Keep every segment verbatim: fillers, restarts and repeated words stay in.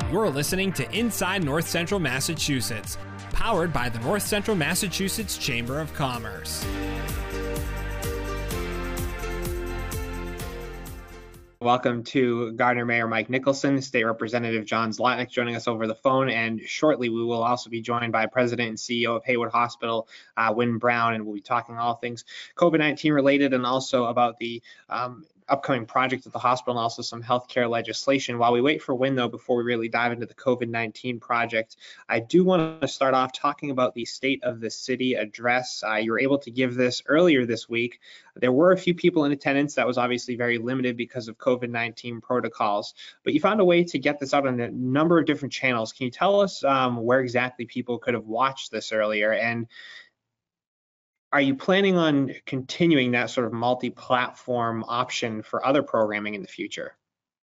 You're listening to Inside North Central Massachusetts, powered by the North Central Massachusetts Chamber of Commerce. Welcome to Gardner Mayor Mike Nicholson, State Representative John Zlotnick joining us over the phone, and shortly we will also be joined by President and C E O of Haywood Hospital, uh, Wynn Brown, and we'll be talking all things COVID nineteen related and also about the um, upcoming project at the hospital and also some healthcare legislation. While we wait for Wynn, though, before we really dive into the COVID nineteen project, I do want to start off talking about the State of the City address. Uh, you were able to give this earlier this week. There were a few people in attendance. That was obviously very limited because of COVID nineteen protocols, but you found a way to get this out on a number of different channels. Can you tell us um, where exactly people could have watched this earlier? And are you planning on continuing that sort of multi-platform option for other programming in the future?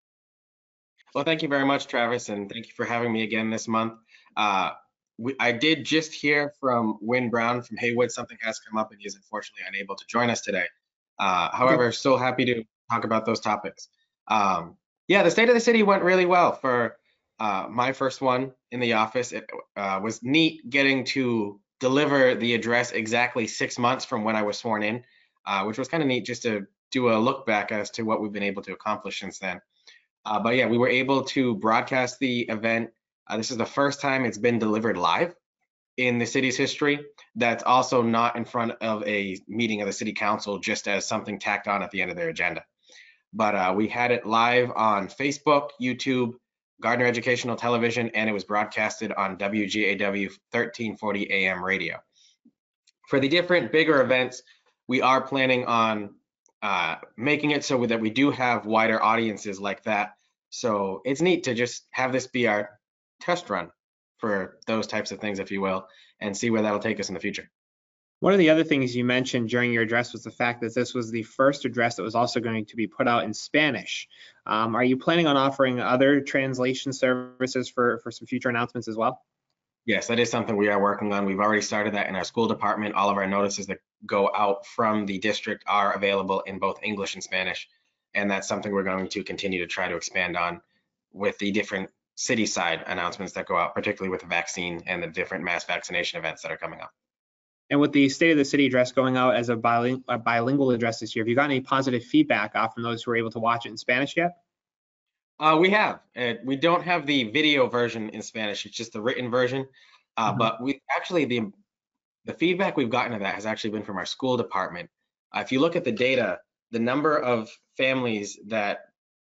Well, thank you very much, Travis, and thank you for having me again this month. Uh, we, I did just hear from Wynn Brown from Haywood. Something has come up and he is unfortunately unable to join us today. Uh, however, okay. So happy to talk about those topics. Um, yeah, the State of the City went really well for uh, my first one in the office. It uh, was neat getting to deliver the address exactly six months from when I was sworn in, uh, which was kind of neat just to do a look back as to what we've been able to accomplish since then. Uh, but yeah, we were able to broadcast the event. Uh, this is the first time it's been delivered live in the city's history. That's also not in front of a meeting of the city council, just as something tacked on at the end of their agenda. But uh, we had it live on Facebook, YouTube, Gardner Educational Television, and it was broadcasted on W G A W thirteen forty A M radio. For the different bigger events, we are planning on uh, making it so that we do have wider audiences like that. So it's neat to just have this be our test run for those types of things, if you will, and see where that'll take us in the future. One of the other things you mentioned during your address was the fact that this was the first address that was also going to be put out in Spanish. Um, are you planning on offering other translation services for, for some future announcements as well? Yes, that is something we are working on. We've already started that in our school department. All of our notices that go out from the district are available in both English and Spanish. And that's something we're going to continue to try to expand on with the different city side announcements that go out, particularly with the vaccine and the different mass vaccination events that are coming up. And with the State of the City address going out as a, biling a bilingual address this year, have you got any positive feedback uh, from those who were able to watch it in Spanish yet? Uh, we have. Uh, we don't have the video version in Spanish. It's just the written version. Uh, mm-hmm. But we actually, the, the feedback we've gotten of that has actually been from our school department. Uh, if you look at the data, the number of families that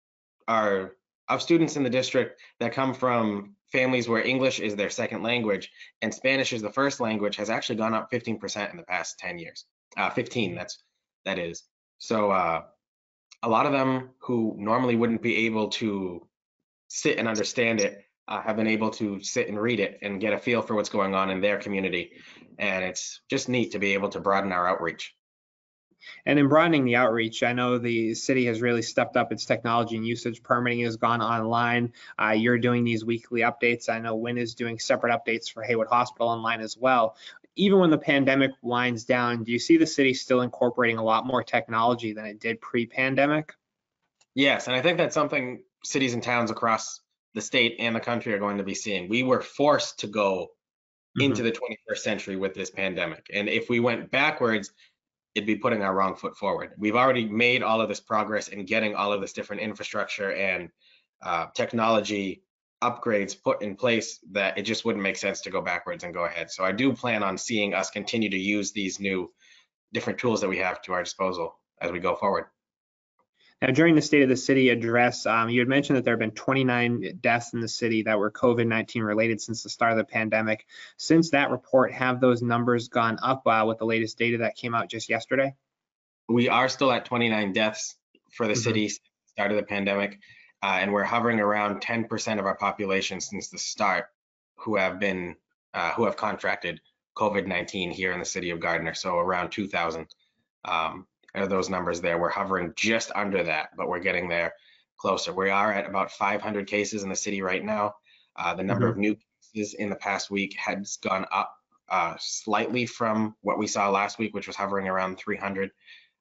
are of students in the district that come from families where English is their second language and Spanish is the first language has actually gone up fifteen percent in the past ten years. Uh, fifteen, that's that is. So uh, a lot of them who normally wouldn't be able to sit and understand it uh, have been able to sit and read it and get a feel for what's going on in their community. And it's just neat to be able to broaden our outreach. And in broadening the outreach, I know the city has really stepped up its technology and usage. Permitting has gone online. Uh, you're doing these weekly updates. I know Wynn is doing separate updates for Haywood Hospital online as well. Even when the pandemic winds down, do you see the city still incorporating a lot more technology than it did pre-pandemic? Yes, and I think that's something cities and towns across the state and the country are going to be seeing. We were forced to go mm-hmm. into the twenty-first century with this pandemic. And if we went backwards, it'd be putting our wrong foot forward. We've already made all of this progress in getting all of this different infrastructure and uh, technology upgrades put in place that it just wouldn't make sense to go backwards and go ahead. So I do plan on seeing us continue to use these new different tools that we have to our disposal as we go forward. Now, during the State of the City address, um, you had mentioned that there have been twenty-nine deaths in the city that were COVID nineteen related since the start of the pandemic. Since that report, have those numbers gone up uh, with the latest data that came out just yesterday? We are still at twenty-nine deaths for the mm-hmm. city since the start of the pandemic, uh, and we're hovering around ten percent of our population since the start who have been uh, who have contracted COVID nineteen here in the city of Gardner. So around two thousand. Um, Are those numbers there. We're hovering just under that, but we're getting there closer. We are at about five hundred cases in the city right now. Uh, the number mm-hmm. of new cases in the past week has gone up uh, slightly from what we saw last week, which was hovering around three hundred.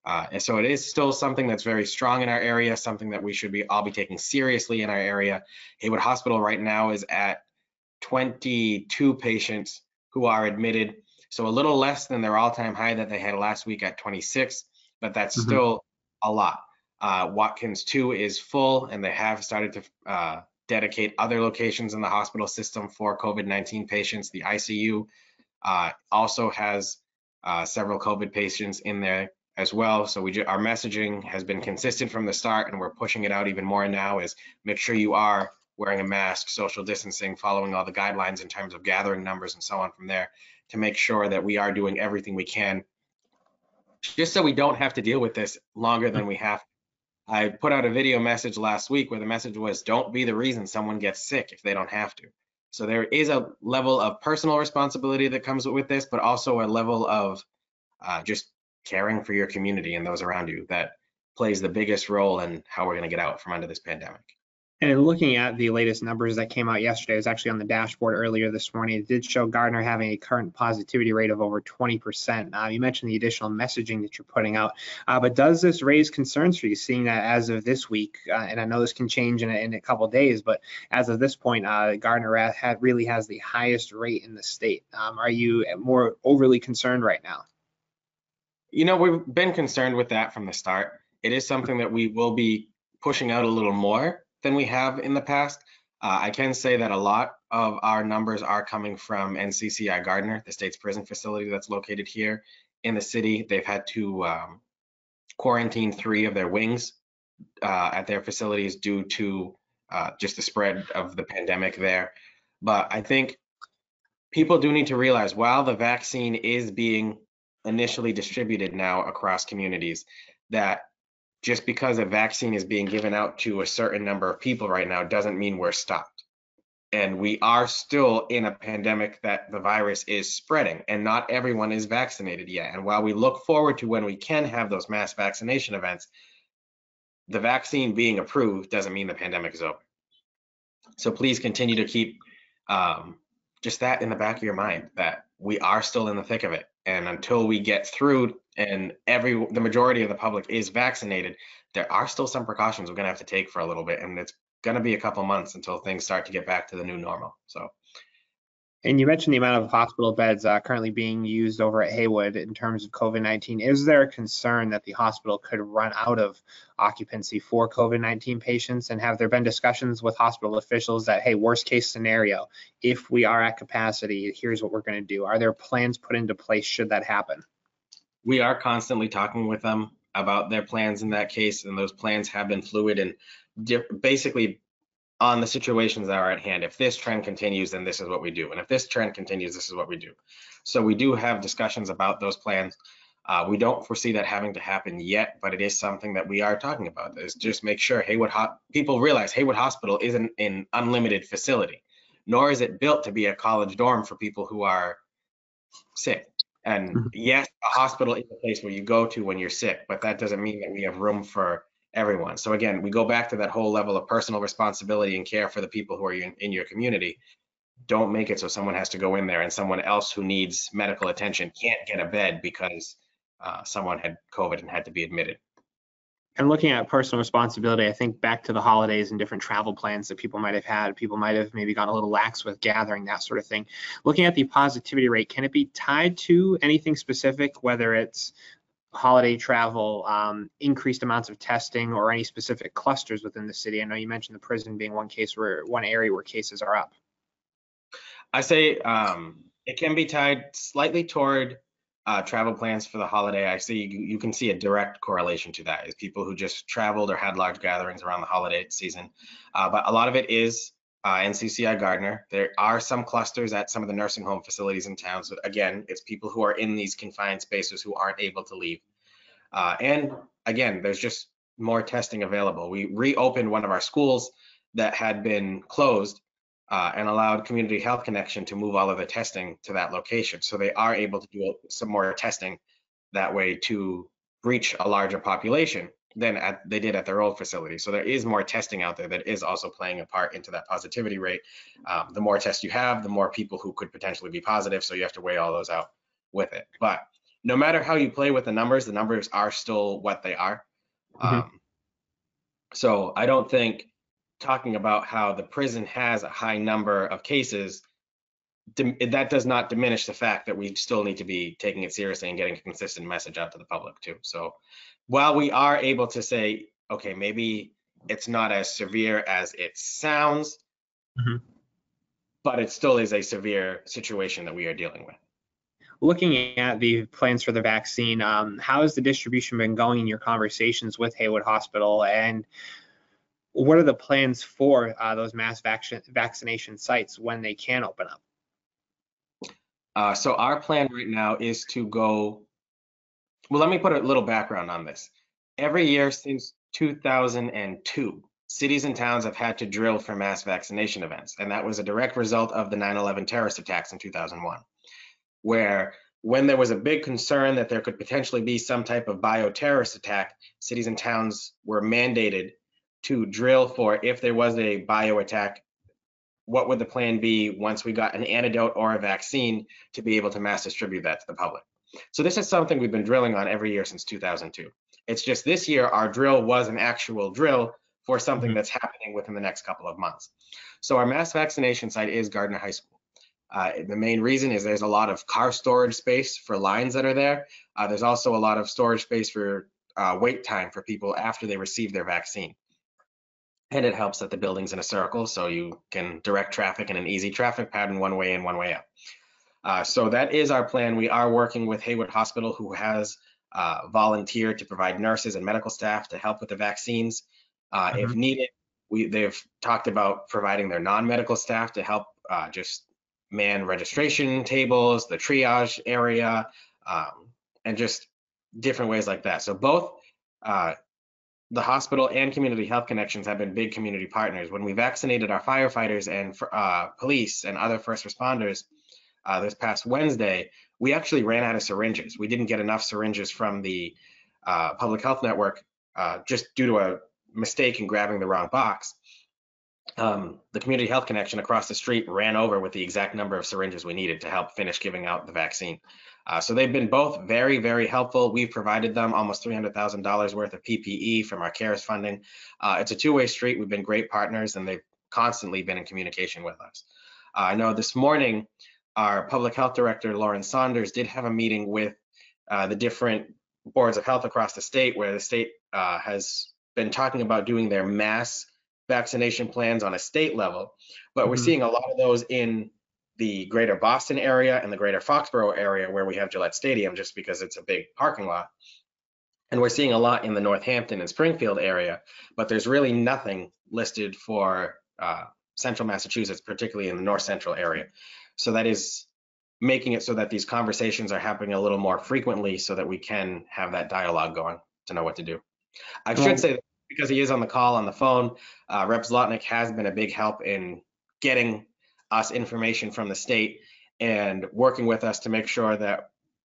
Uh, and so it is still something that's very strong in our area, something that we should be all be taking seriously in our area. Haywood Hospital right now is at twenty-two patients who are admitted, so a little less than their all-time high that they had last week at twenty-six, but that's Mhm. still a lot. Uh, Watkins two is full, and they have started to uh, dedicate other locations in the hospital system for COVID nineteen patients. The I C U uh, also has uh, several COVID patients in there as well. So we ju- our messaging has been consistent from the start, and we're pushing it out even more now. Is make sure you are wearing a mask, social distancing, following all the guidelines in terms of gathering numbers and so on from there, to make sure that we are doing everything we can, just so we don't have to deal with this longer than we have. I put out a video message last week where the message was, don't be the reason someone gets sick if they don't have to. So there is a level of personal responsibility that comes with this, but also a level of uh, just caring for your community and those around you that plays the biggest role in how we're going to get out from under this pandemic. And looking at the latest numbers that came out yesterday, it was actually on the dashboard earlier this morning. It did show Gardner having a current positivity rate of over twenty percent. Uh, you mentioned the additional messaging that you're putting out, uh, but does this raise concerns for you, seeing that as of this week, uh, and I know this can change in a, in a couple of days, but as of this point, uh, Gardner had, really has the highest rate in the state. Um, are you more overly concerned right now? You know, we've been concerned with that from the start. It is something that we will be pushing out a little more than we have in the past. Uh, I can say that a lot of our numbers are coming from N C C I Gardner, the state's prison facility that's located here in the city. They've had to um, quarantine three of their wings uh, at their facilities due to uh, just the spread of the pandemic there. But I think people do need to realize, while the vaccine is being initially distributed now across communities, that just because a vaccine is being given out to a certain number of people right now doesn't mean we're stopped. And we are still in a pandemic that the virus is spreading, and not everyone is vaccinated yet. And while we look forward to when we can have those mass vaccination events, the vaccine being approved doesn't mean the pandemic is over. So please continue to keep um, just that in the back of your mind, that we are still in the thick of it. And until we get through and every the majority of the public is vaccinated, there are still some precautions we're going to have to take for a little bit. And it's going to be a couple months until things start to get back to the new normal. So. And you mentioned the amount of hospital beds uh, currently being used over at Haywood in terms of COVID nineteen. Is there a concern that the hospital could run out of occupancy for COVID nineteen patients? And have there been discussions with hospital officials that, hey, worst case scenario, if we are at capacity, here's what we're going to do? Are there plans put into place should that happen? We are constantly talking with them about their plans in that case, and those plans have been fluid and basically on the situations that are at hand. If this trend continues, then this is what we do. And if this trend continues, this is what we do. So we do have discussions about those plans. Uh, we don't foresee that having to happen yet, but it is something that we are talking about. Is just make sure Haywood Ho- people realize Haywood Hospital isn't an unlimited facility, nor is it built to be a college dorm for people who are sick. And mm-hmm. yes, a hospital is a place where you go to when you're sick, but that doesn't mean that we have room for everyone. So again, we go back to that whole level of personal responsibility and care for the people who are in, in your community. Don't make it so someone has to go in there and someone else who needs medical attention can't get a bed because uh, someone had COVID and had to be admitted. And looking at personal responsibility, I think back to the holidays and different travel plans that people might have had. People might have maybe gone a little lax with gathering, that sort of thing. Looking at the positivity rate, can it be tied to anything specific, whether it's holiday travel, um, increased amounts of testing, or any specific clusters within the city? I know you mentioned the prison being one case where one area where cases are up. I say um, it can be tied slightly toward uh, travel plans for the holiday. I see you, you can see a direct correlation to that, is people who just traveled or had large gatherings around the holiday season. Uh, but a lot of it is uh, N C C I Gardner. There are some clusters at some of the nursing home facilities in town. So again, it's people who are in these confined spaces who aren't able to leave. Uh, and again, there's just more testing available. We reopened one of our schools that had been closed uh, and allowed Community Health Connection to move all of the testing to that location. So they are able to do some more testing that way to reach a larger population than at, they did at their old facility. So there is more testing out there that is also playing a part into that positivity rate. Um, the more tests you have, the more people who could potentially be positive. So you have to weigh all those out with it. But no matter how you play with the numbers, the numbers are still what they are. Mhm. Um, so I don't think talking about how the prison has a high number of cases, dim- that does not diminish the fact that we still need to be taking it seriously and getting a consistent message out to the public too. So while we are able to say, okay, maybe it's not as severe as it sounds, Mhm. but it still is a severe situation that we are dealing with. Looking at the plans for the vaccine, um, how has the distribution been going in your conversations with Haywood Hospital, and what are the plans for uh, those mass vac- vaccination sites when they can open up? Uh, so our plan right now is to go, well, let me put a little background on this. Every year since two thousand two, cities and towns have had to drill for mass vaccination events, and that was a direct result of the nine eleven terrorist attacks in two thousand one, where when there was a big concern that there could potentially be some type of bioterrorist attack, cities and towns were mandated to drill for, if there was a bio attack, what would the plan be once we got an antidote or a vaccine to be able to mass distribute that to the public. So this is something we've been drilling on every year since two thousand two. It's just this year our drill was an actual drill for something Mhm. that's happening within the next couple of months. So our mass vaccination site is Gardner High School. Uh, the main reason is there's a lot of car storage space for lines that are there. Uh, there's also a lot of storage space for uh, wait time for people after they receive their vaccine. And it helps that the building's in a circle, so you can direct traffic in an easy traffic pattern, one way in, one way out. Uh, so that is our plan. We are working with Haywood Hospital, who has uh, volunteered to provide nurses and medical staff to help with the vaccines. Uh, if Mhm. needed, we, they've talked about providing their non-medical staff to help uh, just man registration tables, the triage area, um, and just different ways like that. So both uh, the hospital and Community Health Connections have been big community partners. When we vaccinated our firefighters and uh, police and other first responders uh, this past Wednesday, we actually ran out of syringes. We didn't get enough syringes from the uh, public health network uh, just due to a mistake in grabbing the wrong box. Um, the Community Health Connection across the street ran over with the exact number of syringes we needed to help finish giving out the vaccine. Uh, so they've been both very, very helpful. We've provided them almost three hundred thousand dollars worth of P P E from our CARES funding. Uh, it's a two-way street. We've been great partners, and they've constantly been in communication with us. Uh, I know this morning, our Public Health Director, Lauren Saunders, did have a meeting with uh, the different boards of health across the state, where the state uh, has been talking about doing their mass vaccination plans on a state level, but we're Mhm. seeing a lot of those in the greater Boston area and the greater Foxborough area where we have Gillette Stadium, just because it's a big parking lot. And we're seeing a lot in the Northampton and Springfield area, but there's really nothing listed for uh, central Massachusetts, particularly in the north central area. So that is making it so that these conversations are happening a little more frequently so that we can have that dialogue going to know what to do. I Well, should say that because he is on the call on the phone, uh, Rep Zlotnick has been a big help in getting us information from the state and working with us to make sure that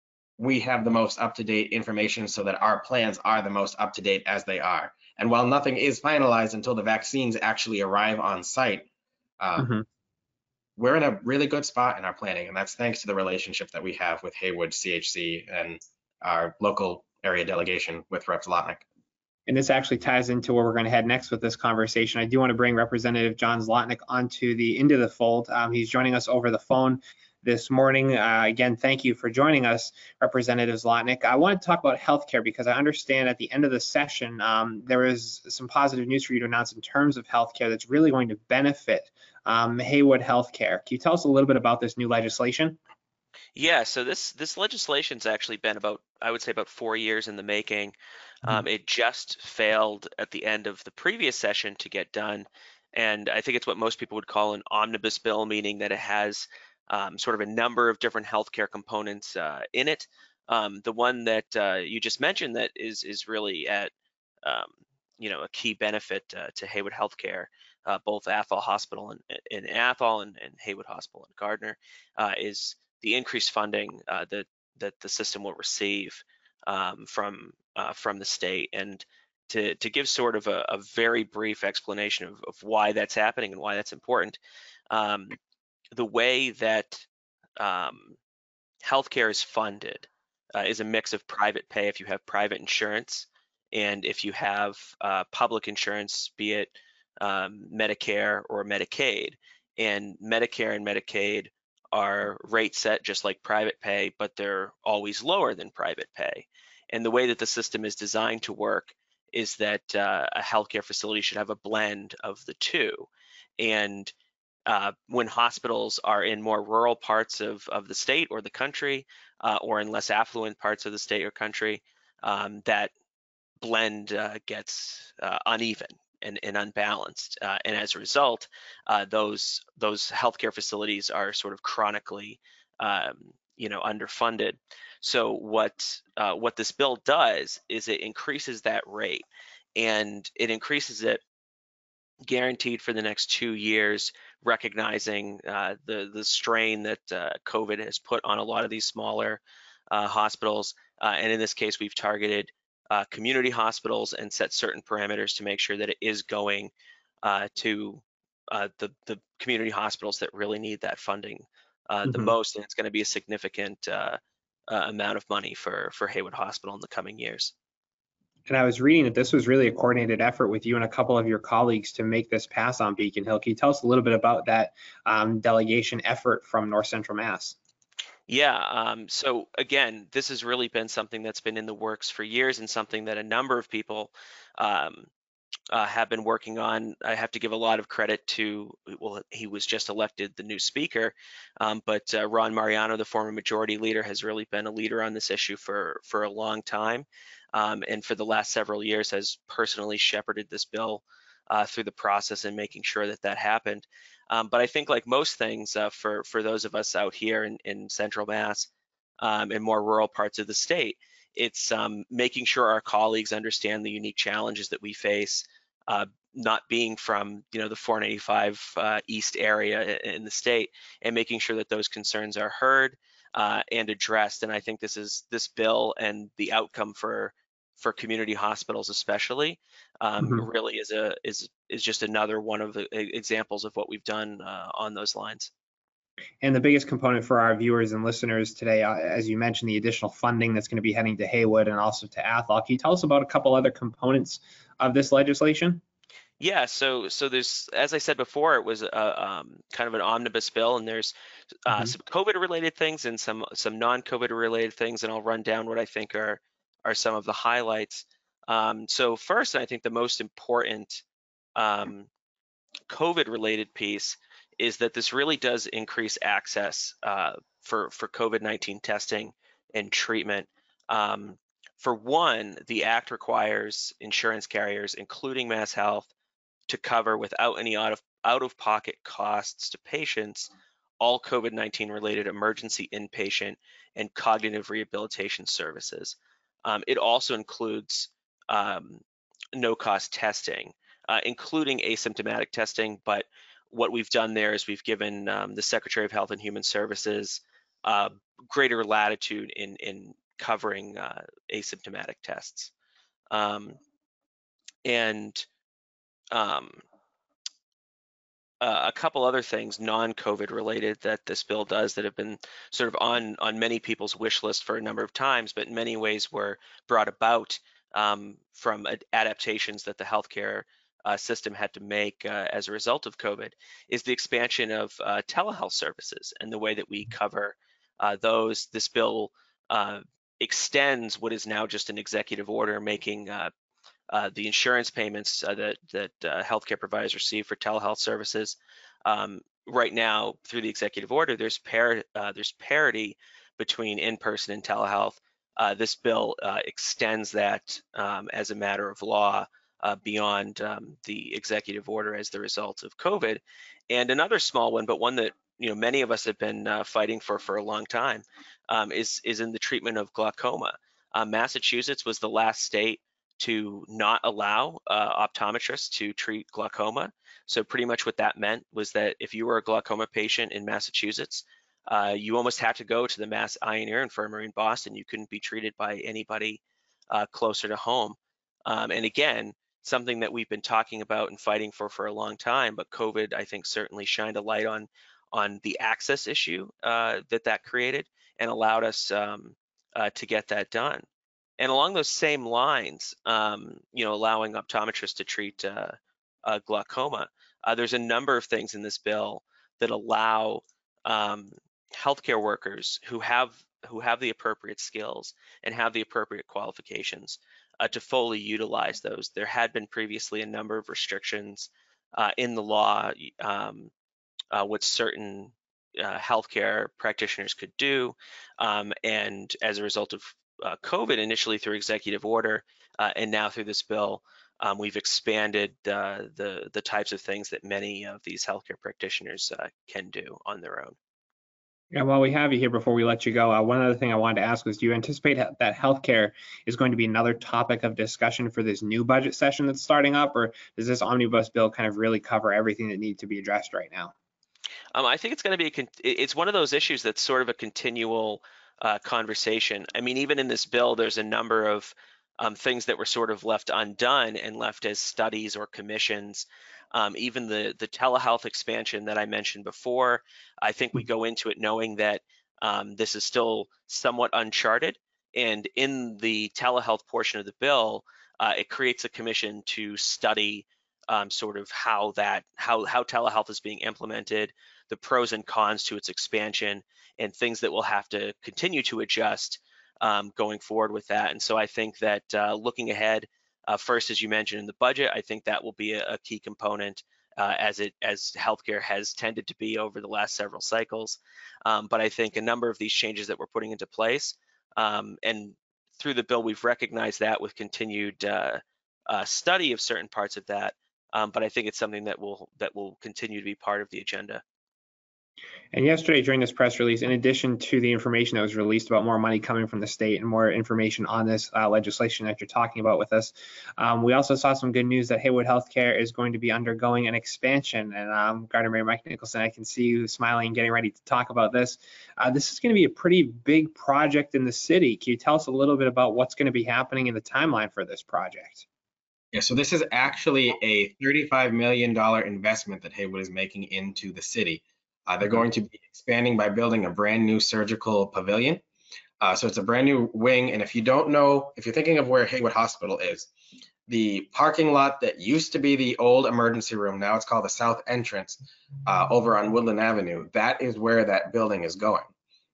we have the most up-to-date information so that our plans are the most up-to-date as they are. And while nothing is finalized until the vaccines actually arrive on site, um, Mhm. we're in a really good spot in our planning, and that's thanks to the relationship that we have with Haywood C H C and our local area delegation with Rep Zlotnick. And this actually ties into where we're going to head next with this conversation. I do want to bring Representative John Zlotnick onto the into the fold. Um, he's joining us over the phone this morning. Uh, again, thank you for joining us, Representative Zlotnick. I want to talk about healthcare because I understand at the end of the session um, there is some positive news for you to announce in terms of healthcare that's really going to benefit um, Haywood Healthcare. Can you tell us a little bit about this new legislation? Yeah, so this this legislation's actually been about, I would say, about four years in the making. Um, it just failed at the end of the previous session to get done, and I think it's what most people would call an omnibus bill, meaning that it has um, sort of a number of different healthcare components uh, in it. Um, the one that uh, you just mentioned that is is really at um, you know a key benefit uh, to Haywood Healthcare, uh, both Athol Hospital and in Athol and, and Haywood Hospital in Gardner, uh, is the increased funding uh, that that the system will receive um, from uh, from the state. And to to give sort of a, a very brief explanation of, of why that's happening and why that's important, um, the way that um, healthcare is funded uh, is a mix of private pay if you have private insurance, and if you have uh, public insurance, be it um, Medicare or Medicaid. And Medicare and Medicaid are rate set just like private pay, but they're always lower than private pay. And the way that the system is designed to work is that uh, a healthcare facility should have a blend of the two. And uh, when hospitals are in more rural parts of, of the state or the country, uh, or in less affluent parts of the state or country, um, that blend uh, gets uh, uneven and, and unbalanced. Uh, and as a result, uh, those, those healthcare facilities are sort of chronically um, you know, underfunded. So what, uh, what this bill does is it increases that rate, and it increases it guaranteed for the next two years, recognizing uh, the the strain that uh, COVID has put on a lot of these smaller uh, hospitals. Uh, and in this case, we've targeted uh, community hospitals and set certain parameters to make sure that it is going uh, to uh, the the community hospitals that really need that funding uh, the Mhm. most. And it's going to be a significant uh, uh, amount of money for for Haywood Hospital in the coming years. And I was reading that this was really a coordinated effort with you and a couple of your colleagues to make this pass on Beacon Hill. Can you tell us a little bit about that um, delegation effort from North Central Mass? Yeah, um, so again, this has really been something that's been in the works for years, and something that a number of people um, uh, have been working on. I have to give a lot of credit to, well, he was just elected the new speaker, um, but uh, Ron Mariano, the former majority leader, has really been a leader on this issue for, for a long time, um, and for the last several years has personally shepherded this bill uh, through the process and making sure that that happened. Um, but I think, like most things, uh, for, for those of us out here in, in Central Mass um, and more rural parts of the state, it's um, making sure our colleagues understand the unique challenges that we face, uh, not being from, you know, the four ninety-five uh, East area in the state, and making sure that those concerns are heard uh, and addressed. And I think this is this bill and the outcome for for community hospitals especially um, Mhm. really is a is is just another one of the examples of what we've done uh, on those lines. And the biggest component for our viewers and listeners today, uh, as you mentioned, the additional funding that's going to be heading to Haywood and also to Athol. Can you tell us about a couple other components of this legislation? Yeah, so so there's, as I said before, it was a, um, kind of an omnibus bill, and there's uh, Mhm. some COVID-related things and some some non-COVID-related things, and I'll run down what I think are are some of the highlights. Um, so first, I think the most important um, COVID-related piece is that this really does increase access uh, for for COVID nineteen testing and treatment. Um, for one, the act requires insurance carriers, including Mass Health, to cover without any out of out of pocket costs to patients all COVID nineteen related emergency inpatient and cognitive rehabilitation services. Um, it also includes um, no cost testing, uh, including asymptomatic testing. But what we've done there is we've given um, the Secretary of Health and Human Services uh, greater latitude in, in covering uh, asymptomatic tests. Um, and um, Uh, a couple other things non-COVID related that this bill does that have been sort of on on many people's wish list for a number of times, but in many ways were brought about um, from ad adaptations that the healthcare uh, system had to make uh, as a result of COVID, is the expansion of uh, telehealth services and the way that we cover uh, those. This bill uh, extends what is now just an executive order making uh, Uh, the insurance payments uh, that that uh, healthcare providers receive for telehealth services. Um, right now, through the executive order, there's par uh, there's parity between in-person and telehealth. Uh, this bill uh, extends that um, as a matter of law uh, beyond um, the executive order as the result of COVID. And another small one, but one that you know many of us have been uh, fighting for for a long time, um, is is in the treatment of glaucoma. Uh, Massachusetts was the last state to not allow uh, optometrists to treat glaucoma. So pretty much what that meant was that if you were a glaucoma patient in Massachusetts, uh, you almost had to go to the Mass Eye and Ear Infirmary in Boston. You couldn't be treated by anybody uh, closer to home. Um, and again, something that we've been talking about and fighting for for a long time, but COVID, I think, certainly shined a light on on the access issue uh, that that created and allowed us um, uh, to get that done. And along those same lines, um, you know, allowing optometrists to treat uh, uh, glaucoma, uh, there's a number of things in this bill that allow um, healthcare workers who have who have the appropriate skills and have the appropriate qualifications uh, to fully utilize those. There had been previously a number of restrictions uh, in the law um, uh, what certain uh, healthcare practitioners could do, um, and as a result of uh, COVID, initially through executive order, uh, and now through this bill, um, we've expanded uh, the the types of things that many of these healthcare practitioners uh, can do on their own. And while we have you here, before we let you go, uh, one other thing I wanted to ask was, do you anticipate ha- that healthcare is going to be another topic of discussion for this new budget session that's starting up, or does this omnibus bill kind of really cover everything that needs to be addressed right now? Um, I think it's going to be, a, it's one of those issues that's sort of a continual uh, conversation. I mean, even in this bill, there's a number of um, things that were sort of left undone and left as studies or commissions. Um, even the, the telehealth expansion that I mentioned before, I think we go into it knowing that um, this is still somewhat uncharted. And in the telehealth portion of the bill, uh, it creates a commission to study um, sort of how that, how, how telehealth is being implemented, the pros and cons to its expansion, and things that we'll have to continue to adjust um, going forward with that. And so I think that uh, looking ahead, uh, first, as you mentioned in the budget, I think that will be a, a key component uh, as it as healthcare has tended to be over the last several cycles. Um, but I think a number of these changes that we're putting into place, um, and through the bill, we've recognized that with continued uh, uh, study of certain parts of that. Um, but I think it's something that will that will continue to be part of the agenda. And yesterday during this press release, in addition to the information that was released about more money coming from the state and more information on this uh, legislation that you're talking about with us, um, we also saw some good news that Heywood Healthcare is going to be undergoing an expansion. And um, Gardner Mayor Mike Nicholson, I can see you smiling and getting ready to talk about this. Uh, this is going to be a pretty big project in the city. Can you tell us a little bit about what's going to be happening in the timeline for this project? Yeah, so this is actually a thirty-five million dollars investment that Heywood is making into the city. Uh, they're going to be expanding by building a brand new surgical pavilion. Uh, so it's a brand new wing. And if you don't know, if you're thinking of where Heywood Hospital is, the parking lot that used to be the old emergency room, now it's called the South Entrance, uh, over on Woodland Avenue, that is where that building is going.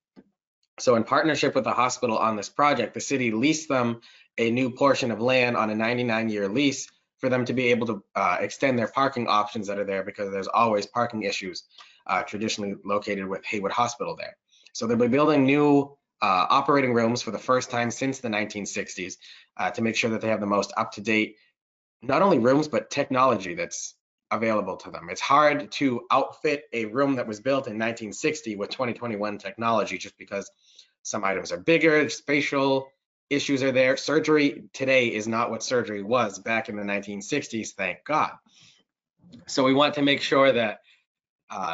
So in partnership with the hospital on this project, the city leased them a new portion of land on a ninety-nine year lease for them to be able to uh, extend their parking options that are there, because there's always parking issues uh, traditionally located with Heywood Hospital there. So they'll be building new uh, operating rooms for the first time since the nineteen sixties uh, to make sure that they have the most up-to-date, not only rooms, but technology that's available to them. It's hard to outfit a room that was built in nineteen sixty with twenty twenty-one technology, just because some items are bigger, spatial issues are there. Surgery today is not what surgery was back in the nineteen sixties, thank God. So we want to make sure that uh,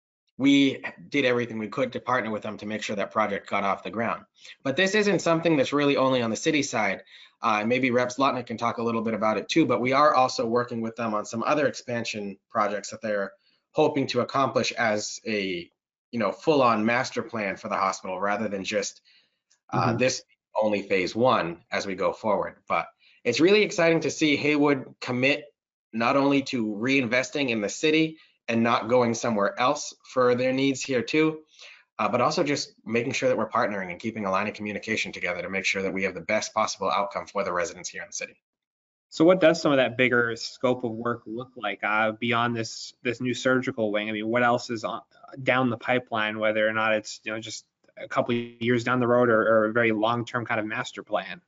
we did everything we could to partner with them to make sure that project got off the ground. But this isn't something that's really only on the city side. Uh, maybe Rep Zlotnick can talk a little bit about it too, but we are also working with them on some other expansion projects that they're hoping to accomplish as a, you know, full-on master plan for the hospital, rather than just uh, mm-hmm. this only phase one as we go forward. But it's really exciting to see Heywood commit not only to reinvesting in the city and not going somewhere else for their needs here too, uh, but also just making sure that we're partnering and keeping a line of communication together to make sure that we have the best possible outcome for the residents here in the city. So what does some of that bigger scope of work look like uh, beyond this this new surgical wing? I mean, what else is on, down the pipeline, whether or not it's, you know, just a couple of years down the road, or, or a very long-term kind of master plan?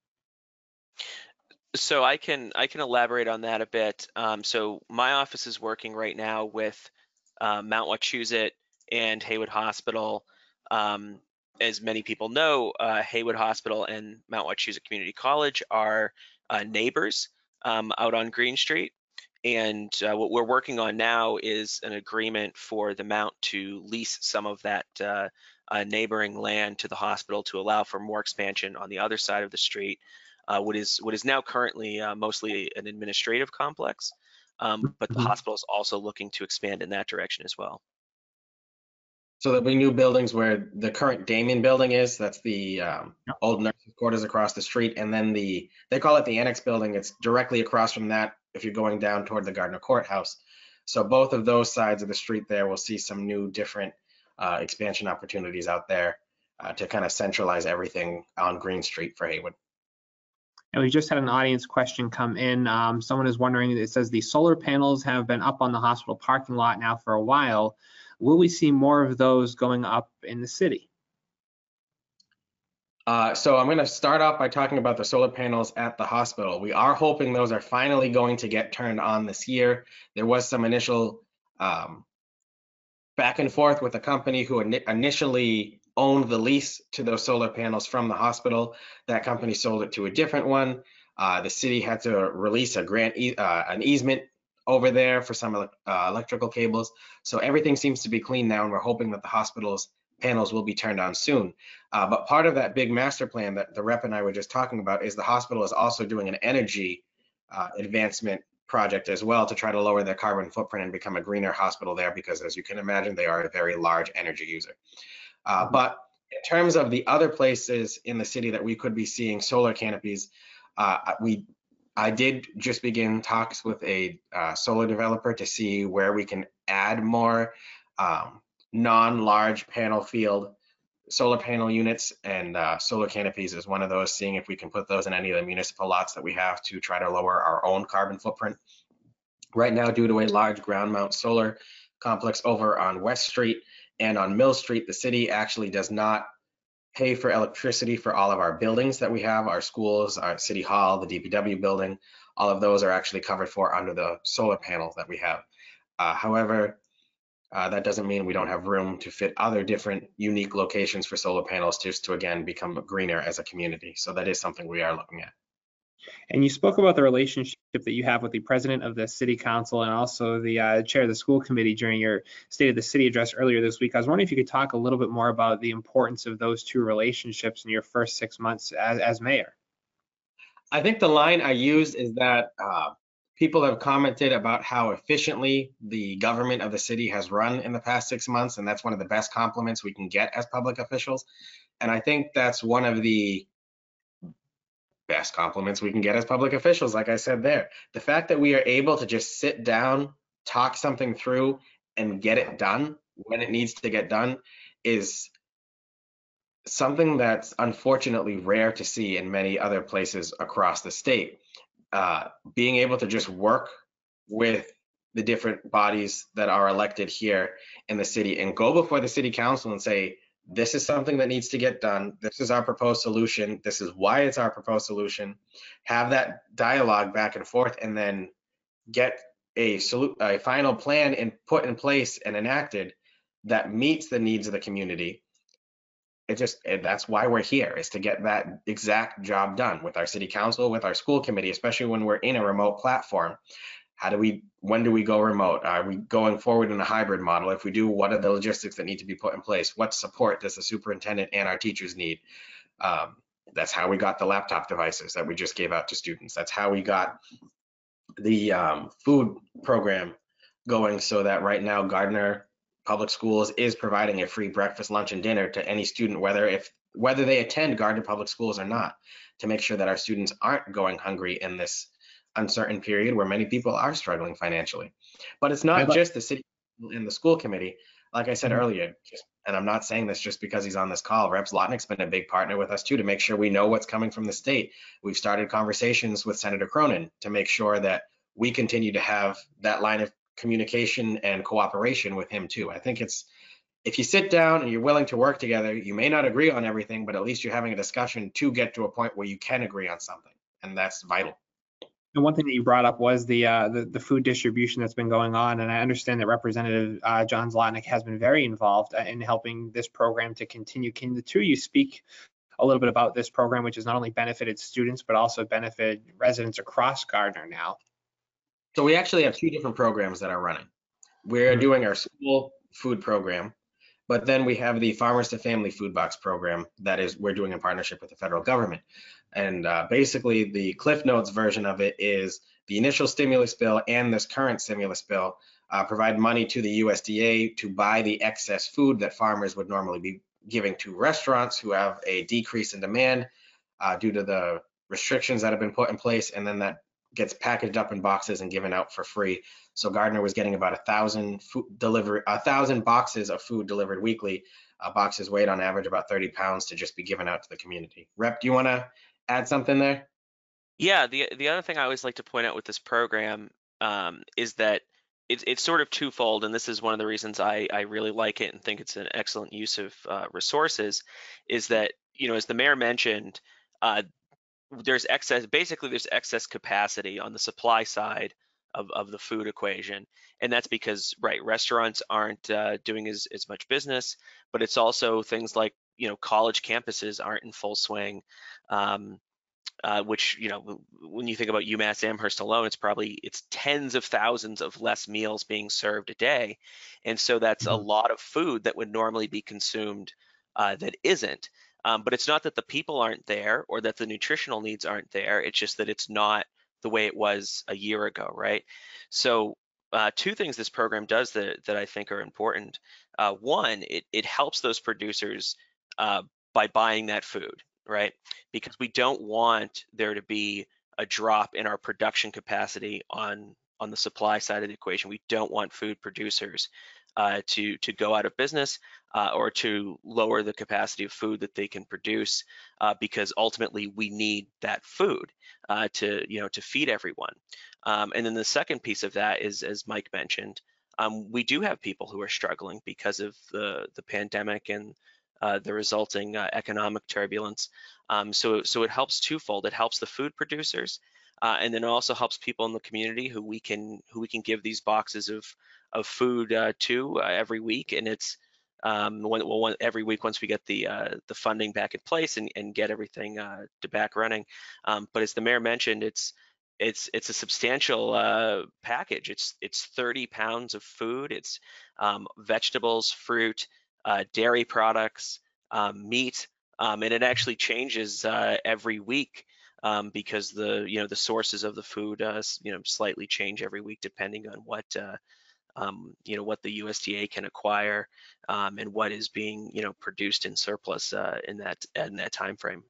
So I can I can elaborate on that a bit. Um, so my office is working right now with uh, Mount Wachusett and Heywood Hospital. Um, as many people know, uh, Heywood Hospital and Mount Wachusett Community College are uh, neighbors um, out on Green Street. And uh, what we're working on now is an agreement for the Mount to lease some of that uh, uh, neighboring land to the hospital to allow for more expansion on the other side of the street. Uh, what is what is now currently uh, mostly an administrative complex, um, but the Mm-hmm. hospital is also looking to expand in that direction as well. So there'll be new buildings where the current Damien building is. That's the um, Yep. old nurses' quarters across the street. And then the, they call it the Annex building. It's directly across from that if you're going down toward the Gardner Courthouse. So both of those sides of the street there will see some new different uh, expansion opportunities out there uh, to kind of centralize everything on Green Street for Haywood. And we just had an audience question come in. Um, someone is wondering, it says the solar panels have been up on the hospital parking lot now for a while. Will we see more of those going up in the city? Uh, so I'm going to start off by talking about the solar panels at the hospital. We are hoping those are finally going to get turned on this year. There was some initial um, back and forth with a company who in initially owned the lease to those solar panels from the hospital. That company sold it to a different one. Uh, the city had to release a grant, e uh, an easement over there for some uh, electrical cables. So everything seems to be clean now, and we're hoping that the hospital's panels will be turned on soon. Uh, but part of that big master plan that the rep and I were just talking about is the hospital is also doing an energy uh, advancement project as well to try to lower their carbon footprint and become a greener hospital there, because as you can imagine, they are a very large energy user. Uh, but in terms of the other places in the city that we could be seeing solar canopies, uh, we I did just begin talks with a uh, solar developer to see where we can add more um, non-large panel field solar panel units, and uh, solar canopies is one of those, seeing if we can put those in any of the municipal lots that we have to try to lower our own carbon footprint. Right now, due to a large ground mount solar complex over on West Street and on Mill Street, the city actually does not pay for electricity for all of our buildings that we have, our schools, our city hall, the D P W building. All of those are actually covered for under the solar panels that we have. Uh, however, uh, that doesn't mean we don't have room to fit other different unique locations for solar panels just to, again, become greener as a community. So that is something we are looking at. And you spoke about the relationship that you have with the president of the city council and also the uh, chair of the school committee during your State of the City address earlier this week. I was wondering if you could talk a little bit more about the importance of those two relationships in your first six months as, as mayor. I think the line I used is that uh, people have commented about how efficiently the government of the city has run in the past six months, and that's one of the best compliments we can get as public officials. And I think that's one of the best compliments we can get as public officials, like I said there. The fact that we are able to just sit down, talk something through, and get it done when it needs to get done is something that's unfortunately rare to see in many other places across the state. Uh, being able to just work with the different bodies that are elected here in the city and go before the city council and say, this is something that needs to get done. This is our proposed solution. This is why it's our proposed solution. Have that dialogue back and forth, and then get a, a final plan and put in place and enacted that meets the needs of the community. It just, it, that's why we're here, is to get that exact job done with our city council, with our school committee, especially when we're in a remote platform. How do we, when do we go remote? Are we going forward in a hybrid model? If we do, what are the logistics that need to be put in place? What support does the superintendent and our teachers need? Um, that's how we got the laptop devices that we just gave out to students. That's how we got the um, food program going, so that right now Gardner Public Schools is providing a free breakfast, lunch, and dinner to any student, whether if whether they attend Gardner Public Schools or not, to make sure that our students aren't going hungry in this uncertain period where many people are struggling financially. But it's not just the city and the school committee. Like I said mm-hmm. earlier, just, and I'm not saying this just because he's on this call, Reps Zlotnik's been a big partner with us too, to make sure we know what's coming from the state. We've started conversations with Senator Cronin to make sure that we continue to have that line of communication and cooperation with him too. I think it's, if you sit down and you're willing to work together, you may not agree on everything, but at least you're having a discussion to get to a point where you can agree on something, and that's vital. And one thing that you brought up was the, uh, the the food distribution that's been going on, and I understand that Representative uh, John Zlotnik has been very involved in helping this program to continue. Can the two of you speak a little bit about this program, which has not only benefited students but also benefited residents across Gardner now? So we actually have two different programs that are running. We're mm-hmm. doing our school food program, but then we have the Farmers to Family Food Box program that is we're doing in partnership with the federal government. And uh, basically the Cliff Notes version of it is the initial stimulus bill and this current stimulus bill uh, provide money to the U S D A to buy the excess food that farmers would normally be giving to restaurants who have a decrease in demand uh, due to the restrictions that have been put in place, and then that gets packaged up in boxes and given out for free. So Gardner was getting about a thousand food delivery, a thousand boxes of food delivered weekly. Uh, boxes weighed on average about thirty pounds to just be given out to the community. Rep, do you want to add something there? Yeah, the the other thing I always like to point out with this program um, is that it's it's sort of twofold, and this is one of the reasons I I really like it and think it's an excellent use of uh, resources. Is that, you know, as the mayor mentioned, uh, there's excess, basically there's excess capacity on the supply side of, of the food equation. And that's because, right, restaurants aren't uh, doing as, as much business, but it's also things like, you know, college campuses aren't in full swing, um, uh, which, you know, when you think about UMass Amherst alone, it's probably, it's tens of thousands of less meals being served a day. And so that's mm-hmm. a lot of food that would normally be consumed uh, that isn't. Um, but it's not that the people aren't there or that the nutritional needs aren't there. It's just that it's not the way it was a year ago, right? So uh, two things this program does that, that I think are important. Uh, one, it, it helps those producers uh, by buying that food, right? Because we don't want there to be a drop in our production capacity on, on the supply side of the equation. We don't want food producers Uh, to to go out of business uh, or to lower the capacity of food that they can produce, uh, because ultimately we need that food uh, to you know to feed everyone. Um, and then the second piece of that is, as Mike mentioned, um, we do have people who are struggling because of the the pandemic and uh, the resulting uh, economic turbulence. Um, so so it helps twofold. It helps the food producers, uh, and then it also helps people in the community who we can who we can give these boxes of of food uh, to uh, every week. And it's um, one, well, one, every week once we get the uh, the funding back in place and, and get everything uh, to back running. Um, but as the mayor mentioned, it's it's it's a substantial uh, package. It's it's thirty pounds of food. It's um, vegetables, fruit, uh, dairy products, um, meat, um, and it actually changes uh, every week. Um, because the you know the sources of the food uh, you know slightly change every week depending on what uh, Um, you know, what the U S D A can acquire um, and what is being, you know, produced in surplus uh, in that in that time frame.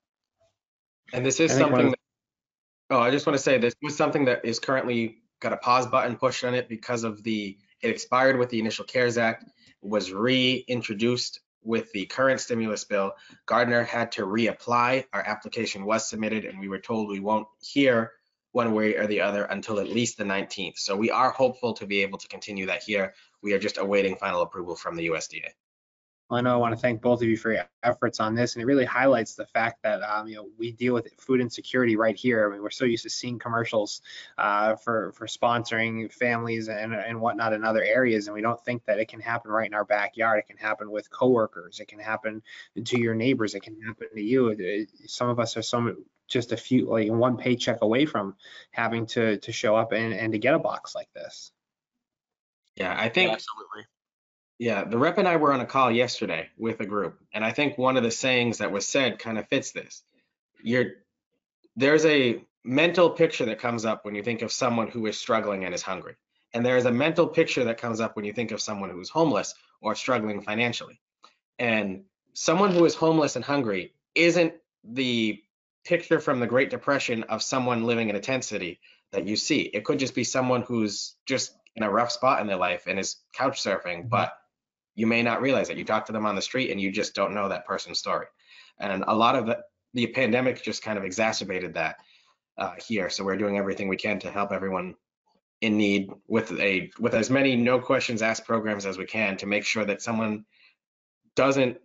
And this is something. That, oh, I just want to say this was something that is currently got a pause button pushed on it because of the it expired with the initial CARES Act, was reintroduced with the current stimulus bill. Gardner had to reapply. Our application was submitted, and we were told we won't hear one way or the other until at least the nineteenth. So we are hopeful to be able to continue that here. We are just awaiting final approval from the U S D A. Well, I know I want to thank both of you for your efforts on this, and it really highlights the fact that um, you know we deal with food insecurity right here. I mean, we're so used to seeing commercials uh, for for sponsoring families and and whatnot in other areas, and we don't think that it can happen right in our backyard. It can happen with coworkers. It can happen to your neighbors. It can happen to you. It, it, some of us are so just a few like one paycheck away from having to to show up and and to get a box like this. Yeah, I think yeah, absolutely. Yeah, the rep and I were on a call yesterday with a group, and I think one of the sayings that was said kind of fits this. You're, there's a mental picture that comes up when you think of someone who is struggling and is hungry. And there is a mental picture that comes up when you think of someone who's homeless or struggling financially. And someone who is homeless and hungry isn't the picture from the Great Depression of someone living in a tent city that you see. It could just be someone who's just in a rough spot in their life and is couch surfing, but you may not realize that. You talk to them on the street and you just don't know that person's story. And a lot of the, the pandemic just kind of exacerbated that uh, here. So we're doing everything we can to help everyone in need with a with as many no questions asked programs as we can to make sure that someone doesn't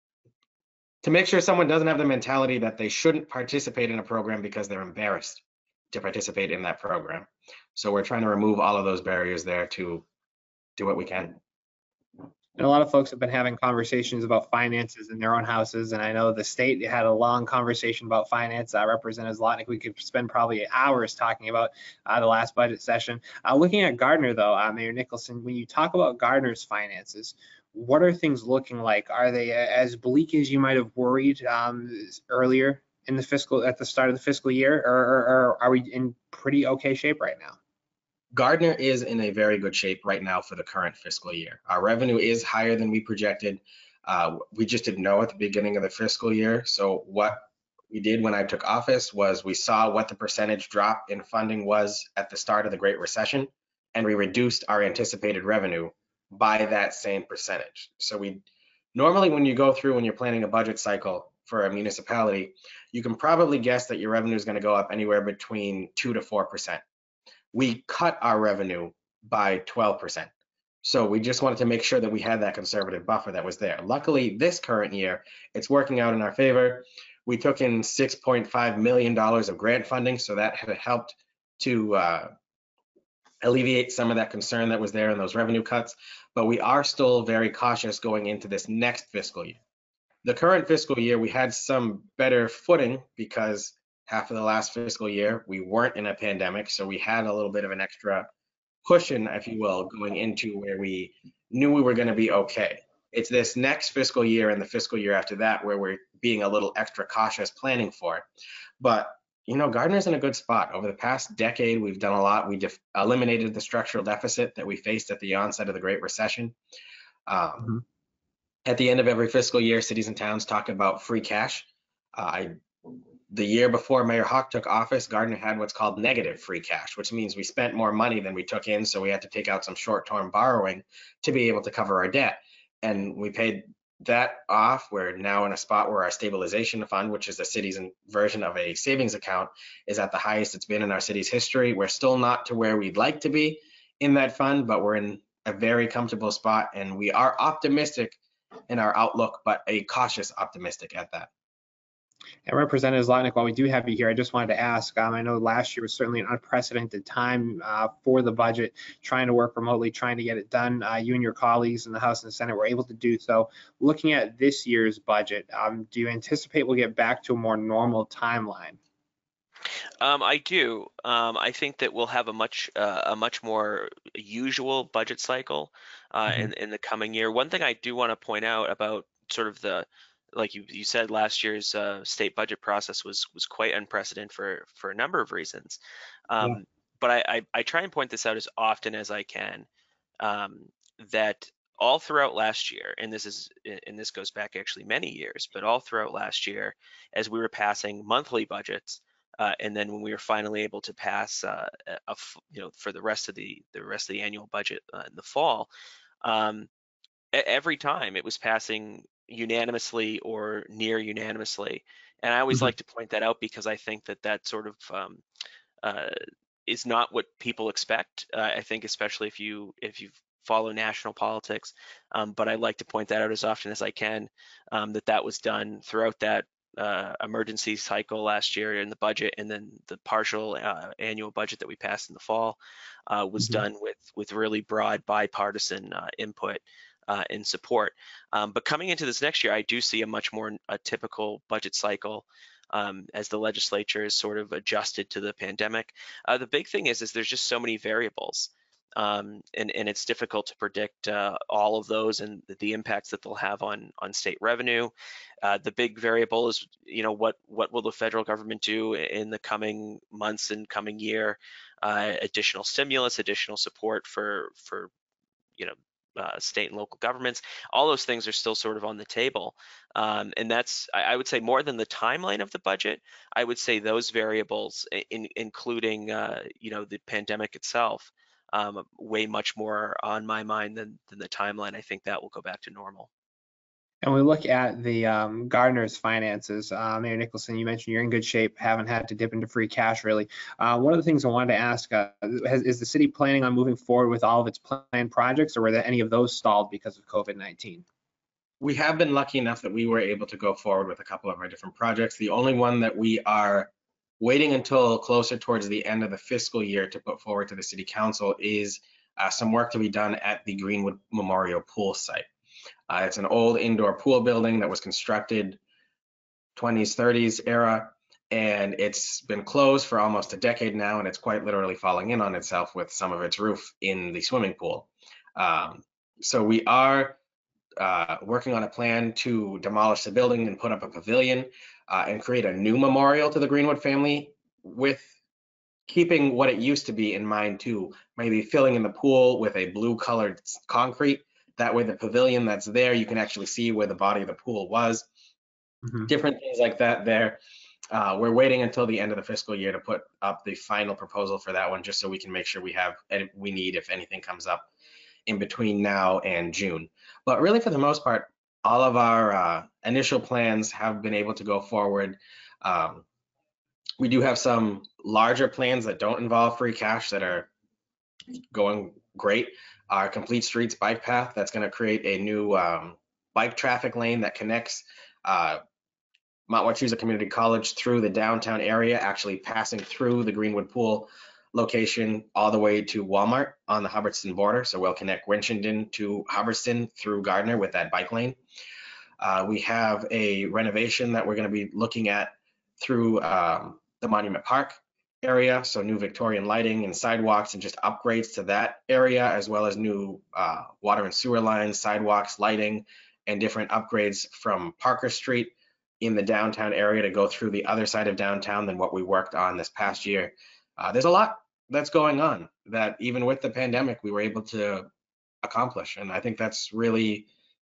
to make sure someone doesn't have the mentality that they shouldn't participate in a program because they're embarrassed to participate in that program. So we're trying to remove all of those barriers there to do what we can. And a lot of folks have been having conversations about finances in their own houses. And I know the state had a long conversation about finance. Uh, Representative Zlotnick, we could spend probably hours talking about uh, the last budget session. Uh, looking at Gardner, though, uh, Mayor Nicholson, when you talk about Gardner's finances, what are things looking like? Are they as bleak as you might have worried um, earlier in the fiscal, at the start of the fiscal year, or, or, or are we in pretty okay shape right now? Gardner is in a very good shape right now for the current fiscal year. Our revenue is higher than we projected. Uh, we just didn't know at the beginning of the fiscal year. So what we did when I took office was we saw what the percentage drop in funding was at the start of the Great Recession, and we reduced our anticipated revenue by that same percentage. So we normally, when you go through when you're planning a budget cycle for a municipality, you can probably guess that your revenue is going to go up anywhere between two to four percent. We cut our revenue by twelve percent. So we just wanted to make sure that we had that conservative buffer that was there. Luckily, this current year, it's working out in our favor. We took in six point five million dollars of grant funding, so that had helped to uh, alleviate some of that concern that was there in those revenue cuts. But we are still very cautious going into this next fiscal year. The current fiscal year, we had some better footing because half of the last fiscal year, we weren't in a pandemic, so we had a little bit of an extra cushion, if you will, going into where we knew we were going to be okay. It's this next fiscal year and the fiscal year after that where we're being a little extra cautious planning for it. But, you know, Gardner's in a good spot. Over the past decade, we've done a lot. We def- eliminated the structural deficit that we faced at the onset of the Great Recession. Um, mm-hmm. At the end of every fiscal year, cities and towns talk about free cash. Uh, I The year before Mayor Hawk took office, Gardner had what's called negative free cash, which means we spent more money than we took in, so we had to take out some short-term borrowing to be able to cover our debt. And we paid that off. We're now in a spot where our stabilization fund, which is the city's version of a savings account, is at the highest it's been in our city's history. We're still not to where we'd like to be in that fund, but we're in a very comfortable spot, and we are optimistic in our outlook, but a cautious optimistic at that. And Representative Zlotnick, while we do have you here, I just wanted to ask, um, I know last year was certainly an unprecedented time uh, for the budget, trying to work remotely, trying to get it done. Uh, you and your colleagues in the House and the Senate were able to do so. Looking at this year's budget, um, do you anticipate we'll get back to a more normal timeline? Um, I do. Um, I think that we'll have a much uh, a much more usual budget cycle uh, mm-hmm. in, in the coming year. One thing I do want to point out about sort of the like you, you said, last year's uh, state budget process was was quite unprecedented for for a number of reasons. Um, yeah. But I, I, I try and point this out as often as I can, um, that all throughout last year, and this is and this goes back actually many years, but all throughout last year, as we were passing monthly budgets, uh, and then when we were finally able to pass, uh, a, you know, for the rest of the the rest of the annual budget uh, in the fall, um, every time it was passing unanimously or near unanimously. And I always mm-hmm. like to point that out because I think that that sort of um, uh, is not what people expect. Uh, I think especially if you if you follow national politics, um, but I like to point that out as often as I can, um, that that was done throughout that uh, emergency cycle last year in the budget, and then the partial uh, annual budget that we passed in the fall uh, was mm-hmm. done with with really broad bipartisan uh, input Uh, in support. Um, but coming into this next year, I do see a much more a typical budget cycle um, as the legislature is sort of adjusted to the pandemic. Uh, the big thing is, is there's just so many variables, um, and, and it's difficult to predict uh, all of those and the, the impacts that they'll have on on state revenue. Uh, the big variable is, you know, what what will the federal government do in the coming months and coming year? Uh, additional stimulus, additional support for for you know. Uh, state and local governments, all those things are still sort of on the table. Um, and that's, I, I would say, more than the timeline of the budget, I would say those variables, in, including, uh, you know, the pandemic itself, um, weigh much more on my mind than, than the timeline. I think that will go back to normal. And we look at the um, Gardner's finances. Uh, Mayor Nicholson, you mentioned you're in good shape, haven't had to dip into free cash really. Uh, one of the things I wanted to ask, uh, has, is the city planning on moving forward with all of its planned projects, or were there any of those stalled because of COVID nineteen? We have been lucky enough that we were able to go forward with a couple of our different projects. The only one that we are waiting until closer towards the end of the fiscal year to put forward to the city council is uh, some work to be done at the Greenwood Memorial Pool site. Uh, it's an old indoor pool building that was constructed twenties, thirties era, and it's been closed for almost a decade now, and it's quite literally falling in on itself with some of its roof in the swimming pool. Um, so we are uh, working on a plan to demolish the building and put up a pavilion uh, and create a new memorial to the Greenwood family with keeping what it used to be in mind too. Maybe filling in the pool with a blue colored concrete. That way the pavilion that's there, you can actually see where the body of the pool was. Mhm. Different things like that there. Uh, we're waiting until the end of the fiscal year to put up the final proposal for that one, just so we can make sure we have what we need if anything comes up in between now and June. But really, for the most part, all of our uh, initial plans have been able to go forward. Um, we do have some larger plans that don't involve free cash that are going great. Our Complete Streets bike path, that's going to create a new um, bike traffic lane that connects uh, Mount Wachusett Community College through the downtown area, actually passing through the Greenwood Pool location all the way to Walmart on the Hubbardston border. So we'll connect Winchendon to Hubbardston through Gardner with that bike lane. Uh, we have a renovation that we're going to be looking at through um, the Monument Park area. So new Victorian lighting and sidewalks and just upgrades to that area, as well as new uh, water and sewer lines, sidewalks, lighting, and different upgrades from Parker Street in the downtown area to go through the other side of downtown than what we worked on this past year. Uh, there's a lot that's going on that even with the pandemic, we were able to accomplish. And I think that's really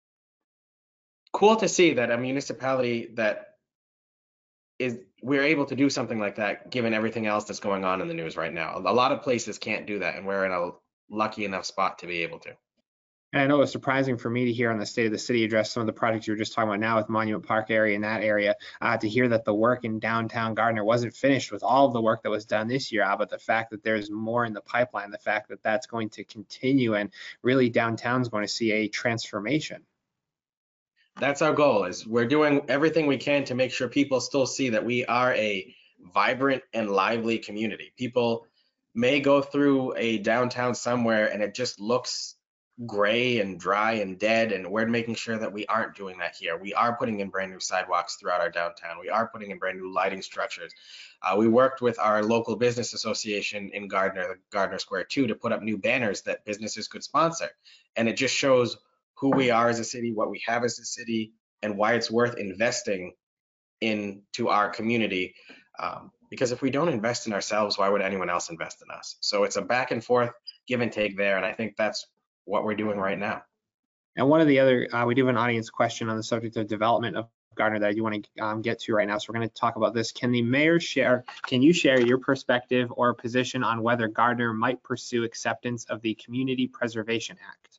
cool to see that a municipality that is, we're able to do something like that, given everything else that's going on in the news right now. A lot of places can't do that, and we're in a lucky enough spot to be able to. And I know it's surprising for me to hear on the State of the City address some of the projects you were just talking about now with Monument Park area and that area, uh, to hear that the work in downtown Gardner wasn't finished with all of the work that was done this year, uh, but the fact that there's more in the pipeline, the fact that that's going to continue, and really downtown's going to see a transformation. That's our goal, is we're doing everything we can to make sure people still see that we are a vibrant and lively community. People may go through a downtown somewhere and it just looks gray and dry and dead, and we're making sure that we aren't doing that here. We are putting in brand new sidewalks throughout our downtown. We are putting in brand new lighting structures. Uh, we worked with our local business association in Gardner, the Gardner Square two, to put up new banners that businesses could sponsor. And it just shows who we are as a city, what we have as a city, and why it's worth investing into our community. Um, because if we don't invest in ourselves, why would anyone else invest in us? So it's a back and forth, give and take there. And I think that's what we're doing right now. And one of the other, uh, we do have an audience question on the subject of development of Gardner that you want to um, get to right now. So we're going to talk about this. Can the mayor share, can you share your perspective or position on whether Gardner might pursue acceptance of the Community Preservation Act?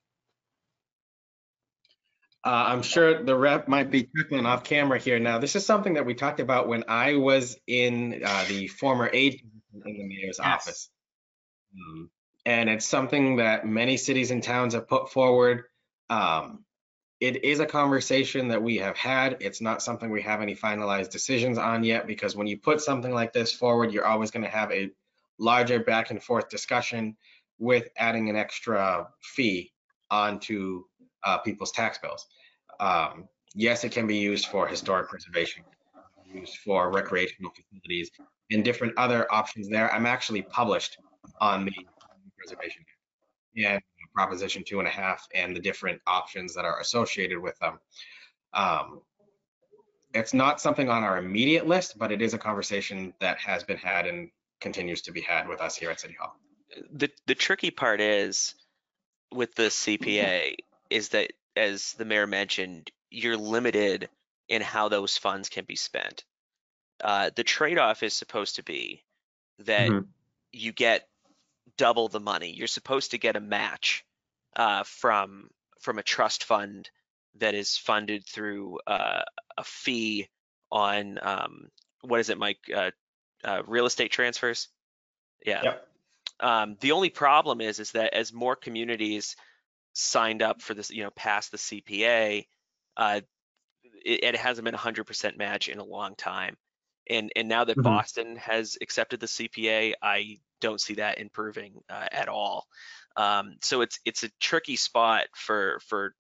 Uh, I'm sure the rep might be chuckling off camera here. Now, this is something that we talked about when I was in uh, the former aide in the mayor's Yes. office. Um, and it's something that many cities and towns have put forward. Um, it is a conversation that we have had. It's not something we have any finalized decisions on yet, because when you put something like this forward, you're always going to have a larger back and forth discussion with adding an extra fee onto uh, people's tax bills. Um, yes, it can be used for historic preservation, used for recreational facilities, and different other options there. I'm actually published on the preservation and Proposition two and a half and the different options that are associated with them. Um, it's not something on our immediate list, but it is a conversation that has been had and continues to be had with us here at City Hall. The the tricky part is with the C P A is that, as the mayor mentioned, you're limited in how those funds can be spent. Uh, the trade-off is supposed to be that Mhm. you get double the money. You're supposed to get a match uh, from from a trust fund that is funded through uh, a fee on um, what is it, Mike? Uh, uh, real estate transfers. Yeah. Yep. Um, the only problem is is that as more communities signed up for this, you know, past the C P A, uh, it, it hasn't been a hundred percent match in a long time. And and now that Mhm. Boston has accepted the C P A, I don't see that improving uh, at all. Um, so it's it's a tricky spot for for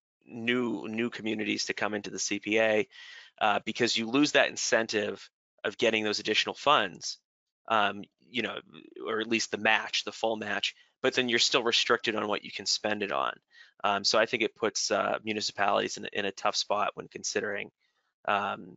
new new communities to come into the C P A uh, because you lose that incentive of getting those additional funds, um, you know, or at least the match, the full match. But then you're still restricted on what you can spend it on. Um, so I think it puts uh, municipalities in, in a tough spot when considering um,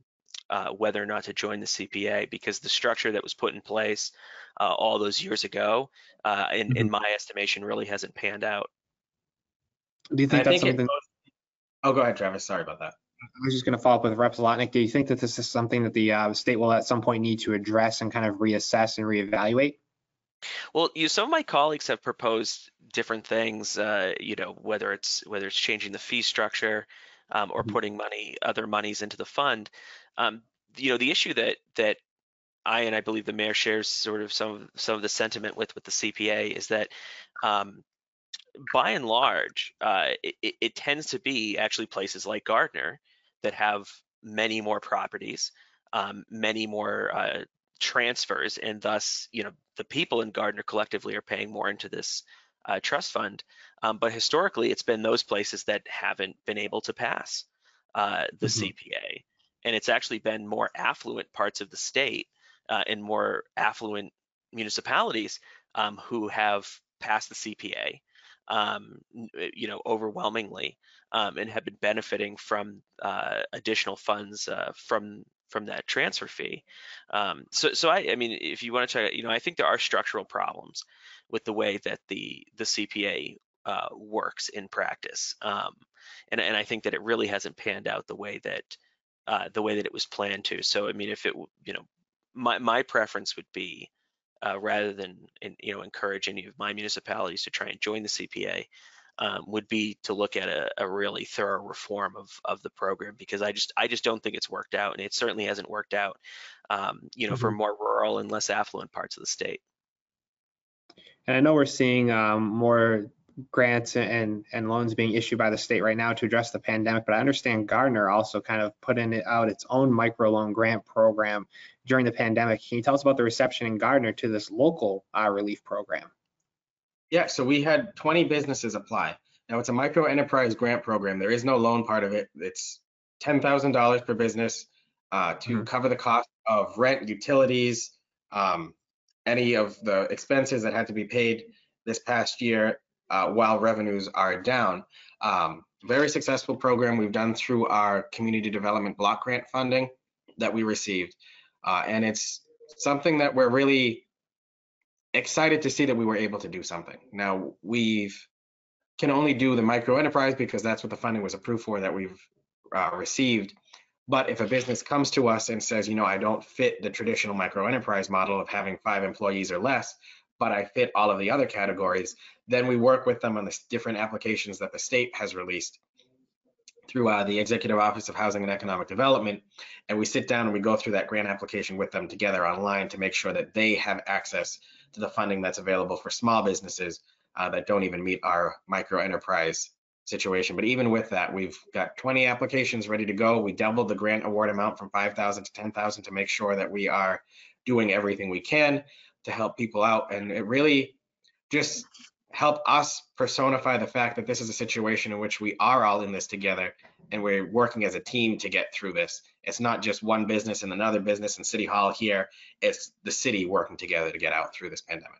uh, whether or not to join the C P A, because the structure that was put in place uh, all those years ago, uh, in, Mhm. in my estimation, really hasn't panned out. Do you And think I that's think it something? goes, oh, go ahead, Travis. Sorry about that. I was just going to follow up with Rep Zlotnick. Do you think that this is something that the uh, state will at some point need to address and kind of reassess and reevaluate? Well, you some of my colleagues have proposed different things. Uh, you know, whether it's whether it's changing the fee structure um, or Mhm. putting money, other monies into the fund. Um, you know, the issue that that I and I believe the mayor shares sort of some of some of the sentiment with with the C P A is that um, by and large, uh, it, it it tends to be actually places like Gardner that have many more properties, um, many more uh, transfers, and thus, you know, the people in Gardner collectively are paying more into this uh, trust fund. Um, but historically, it's been those places that haven't been able to pass uh, the Mhm. C P A, and it's actually been more affluent parts of the state uh, and more affluent municipalities um, who have passed the C P A um, you know, overwhelmingly, um, and have been benefiting from uh, additional funds uh, from from that transfer fee. Um, so, so I, I mean, if you want to check, you know, I think there are structural problems with the way that the the C P A uh, works in practice, um, and and I think that it really hasn't panned out the way that uh, the way that it was planned to. So, I mean, if it, you know, my my preference would be uh, rather than in, you know, encourage any of my municipalities to try and join the C P A, um, would be to look at a, a really thorough reform of of the program, because I just I just don't think it's worked out, and it certainly hasn't worked out, um, you know, for Mhm. more rural and less affluent parts of the state. And I know we're seeing um, more grants and and loans being issued by the state right now to address the pandemic, but I understand Gardner also kind of put in it out its own microloan grant program during the pandemic. Can you tell us about the reception in Gardner to this local uh, relief program? Yeah, so we had twenty businesses apply. Now it's a micro enterprise grant program. There is no loan part of it. It's ten thousand dollars per business uh, to Mhm. cover the cost of rent, utilities, um, any of the expenses that had to be paid this past year uh, while revenues are down. Um, very successful program we've done through our community development block grant funding that we received. Uh, and it's something that we're really excited to see that we were able to do something. Now we've can only do the micro enterprise because that's what the funding was approved for that we've uh, received. But if a business comes to us and says, you know, I don't fit the traditional micro enterprise model of having five employees or less, but I fit all of the other categories, then we work with them on the different applications that the state has released through uh, the Executive Office of Housing and Economic Development. And we sit down and we go through that grant application with them together online to make sure that they have access to the funding that's available for small businesses uh, that don't even meet our micro enterprise situation. But even with that, we've got twenty applications ready to go. We doubled the grant award amount from five thousand to ten thousand to make sure that we are doing everything we can to help people out. And it really just help us personify the fact that this is a situation in which we are all in this together and we're working as a team to get through this. It's not just one business and another business and City Hall here. It's the city working together to get out through this pandemic.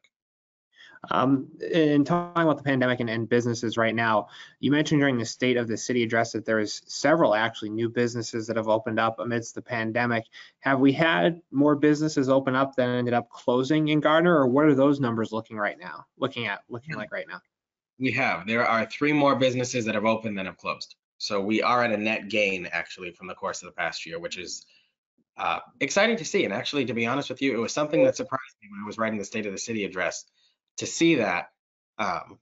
Um, in talking about the pandemic and, and businesses right now, you mentioned during the State of the City address that there's several actually new businesses that have opened up amidst the pandemic. Have we had more businesses open up than ended up closing in Gardner, or what are those numbers looking right now? Looking at looking like right now? We have. There are three more businesses that have opened than have closed. So we are at a net gain actually from the course of the past year, which is uh, exciting to see. And actually, to be honest with you, it was something that surprised me when I was writing the State of the City address to see that. Um,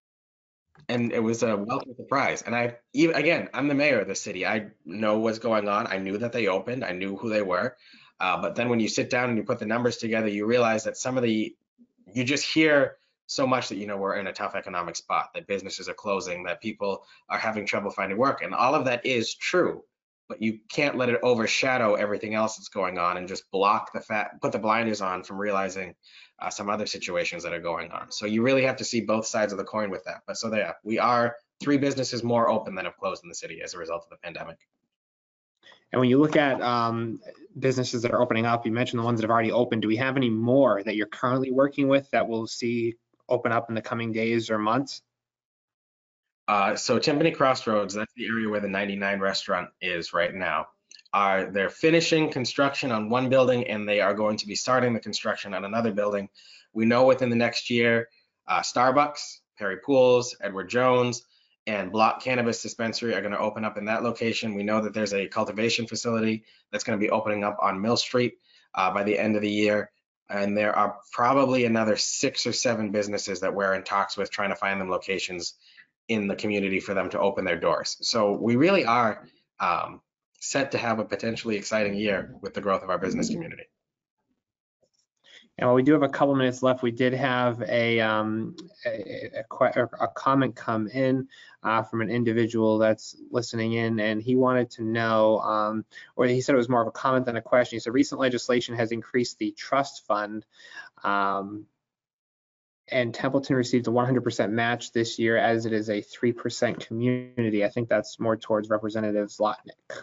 and it was a welcome surprise. And I, even again, I'm the mayor of the city. I know what's going on. I knew that they opened. I knew who they were. Uh, but then when you sit down and you put the numbers together, you realize that some of the, you just hear so much that, you know, we're in a tough economic spot, that businesses are closing, that people are having trouble finding work. And all of that is true, but you can't let it overshadow everything else that's going on and just block the fact, put the blinders on from realizing uh, some other situations that are going on. So you really have to see both sides of the coin with that. But so there, we are three businesses more open than have closed in the city as a result of the pandemic. And when you look at um, businesses that are opening up, you mentioned the ones that have already opened. Do we have any more that you're currently working with that we'll see open up in the coming days or months? Uh, so Timpani Crossroads, that's the area where the ninety-nine restaurant is right now. are they're finishing construction on one building and they are going to be starting the construction on another building. We know within the next year, uh, Starbucks, Perry Pools, Edward Jones, and Block Cannabis Dispensary are going to open up in that location. We know that there's a cultivation facility that's going to be opening up on Mill Street uh, by the end of the year. And there are probably another six or seven businesses that we're in talks with, trying to find them locations in the community for them to open their doors. So we really are um, set to have a potentially exciting year with the growth of our business community. And while we do have a couple minutes left, we did have a um, a, a, a comment come in uh, from an individual that's listening in, and he wanted to know, um, or he said it was more of a comment than a question. He said recent legislation has increased the trust fund, um, and Templeton received a one hundred percent match this year, as it is a three percent community. I think that's more towards Representative Zlotnick.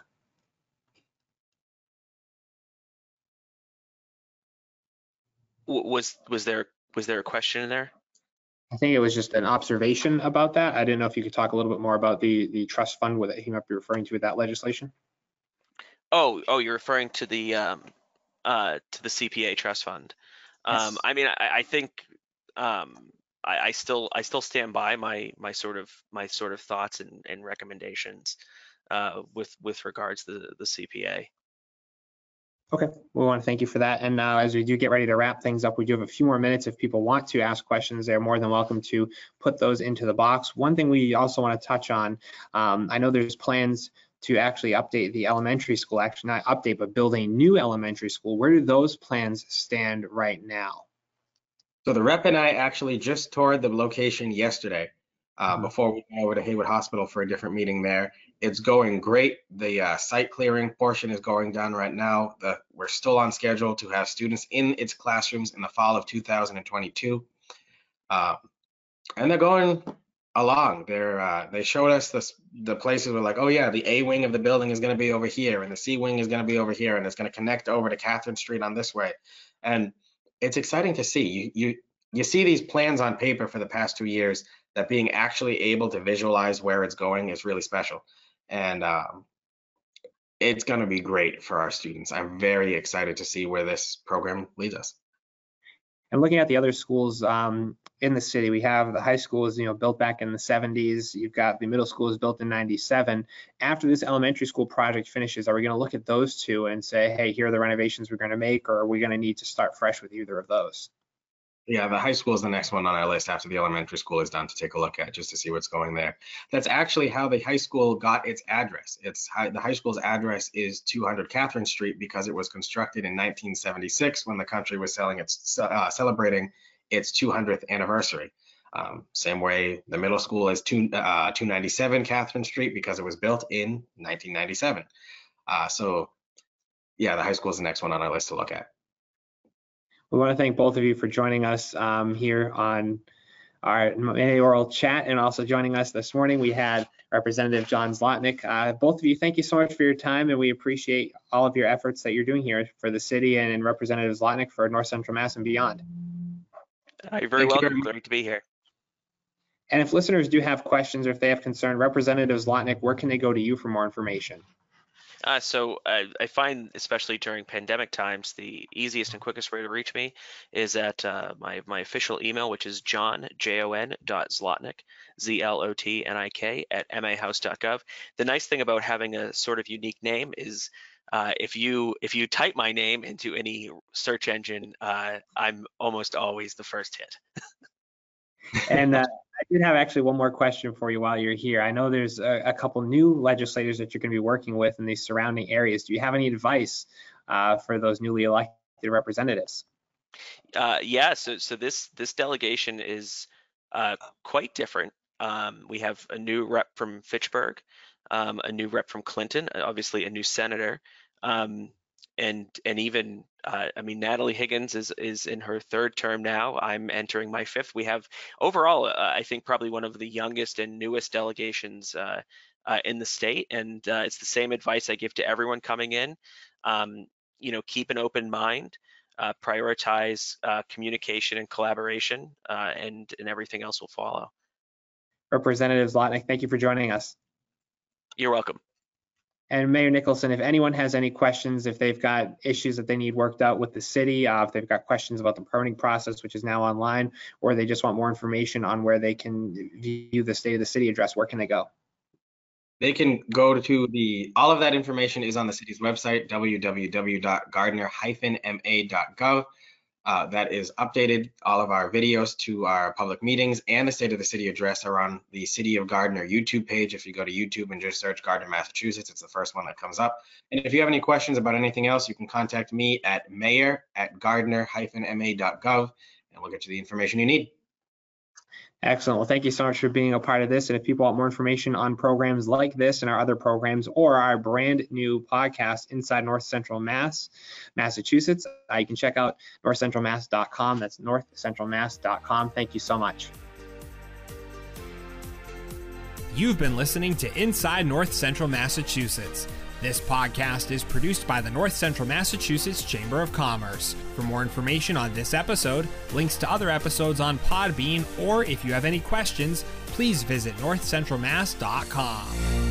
Was was there was there a question in there? I think it was just an observation about that. I didn't know if you could talk a little bit more about the the trust fund that he might be referring to with that legislation. Oh, oh, you're referring to the um, uh, to the C P A trust fund. Um, Yes. I mean, I, I think um, I, I still I still stand by my my sort of my sort of thoughts and, and recommendations uh, with with regards to the, the C P A. Okay, we want to thank you for that. And now, as we do get ready to wrap things up, we do have a few more minutes. If people want to ask questions, they're more than welcome to put those into the box. One thing we also want to touch on, um, I know there's plans to actually update the elementary school, actually not update, but build a new elementary school. Where do those plans stand right now? So the rep and I actually just toured the location yesterday uh, Mhm. before we went over to Haywood Hospital for a different meeting there. It's going great. The uh, site clearing portion is going done right now. The, we're still on schedule to have students in its classrooms in the fall of two thousand twenty-two. Uh, and they're going along. They're, uh, they showed us this, the places were like, oh yeah, the A wing of the building is going to be over here and the C wing is going to be over here and it's going to connect over to Catherine Street on this way. And it's exciting to see. You, you, you see these plans on paper for the past two years, that being actually able to visualize where it's going is really special. And um, it's going to be great for our students. I'm very excited to see where this program leads us. And looking at the other schools um, in the city, we have the high school is, you know, built back in the seventies. You've got the middle school is built in ninety-seven. After this elementary school project finishes, are we going to look at those two and say, hey, here are the renovations we're going to make, or are we going to need to start fresh with either of those? Yeah, the high school is the next one on our list after the elementary school is done to take a look at, just to see what's going there. That's actually how the high school got its address. It's high, the high school's address is two hundred Catherine Street because it was constructed in nineteen seventy-six when the country was selling its, uh, celebrating its two hundredth anniversary. Um, same way the middle school is two, uh, two ninety-seven Catherine Street because it was built in nineteen ninety-seven. Uh, so yeah, the high school is the next one on our list to look at. We want to thank both of you for joining us um, here on our mayoral chat, and also joining us this morning. We had Representative John Zlotnick. Uh, both of you, thank you so much for your time, and we appreciate all of your efforts that you're doing here for the city, and, and Representative Zlotnick for North Central Mass and beyond. Uh, you're very Thank you welcome. very much. Great to be here. And if listeners do have questions or if they have concern, Representative Zlotnick, where can they go to you for more information? Uh, so I, I find, especially during pandemic times, the easiest and quickest way to reach me is at uh, my my official email, which is john, J O N dot Zlotnick, Z L O T N I K, at M A house dot gov. The nice thing about having a sort of unique name is uh, if you if you type my name into any search engine, uh, I'm almost always the first hit. And uh, I did have actually one more question for you while you're here. I know there's a, a couple new legislators that you're going to be working with in these surrounding areas. Do you have any advice uh, for those newly elected representatives? Uh, yeah, so so this this delegation is uh, quite different. Um, we have a new rep from Fitchburg, um, a new rep from Clinton, obviously a new senator, um, and and even uh, I mean Natalie Higgins is is in her third term now. I'm entering my fifth. We have overall, uh, I think probably one of the youngest and newest delegations uh, uh, in the state, and uh, it's the same advice I give to everyone coming in. Um, you know, keep an open mind. Uh, prioritize uh, communication and collaboration, uh, and, and everything else will follow. Representative Zlotnick, thank you for joining us. You're welcome. And Mayor Nicholson, if anyone has any questions, if they've got issues that they need worked out with the city, uh, if they've got questions about the permitting process, which is now online, or they just want more information on where they can view the State of the City address, where can they go? They can go to the, all of that information is on the city's website, w w w dot gardner dash m a dot gov. Uh, that is updated. All of our videos to our public meetings and the State of the City address are on the City of Gardner YouTube page. If you go to YouTube and just search Gardner, Massachusetts, it's the first one that comes up. And if you have any questions about anything else, you can contact me at mayor at gardner dash m a dot gov, and we'll get you the information you need. Excellent. Well, thank you so much for being a part of this. And if people want more information on programs like this and our other programs, or our brand new podcast, Inside North Central Mass, Massachusetts, uh, you can check out north central mass dot com. That's north central mass dot com. Thank you so much. You've been listening to Inside North Central Massachusetts. This podcast is produced by the North Central Massachusetts Chamber of Commerce. For more information on this episode, links to other episodes on Podbean, or if you have any questions, please visit north central mass dot com.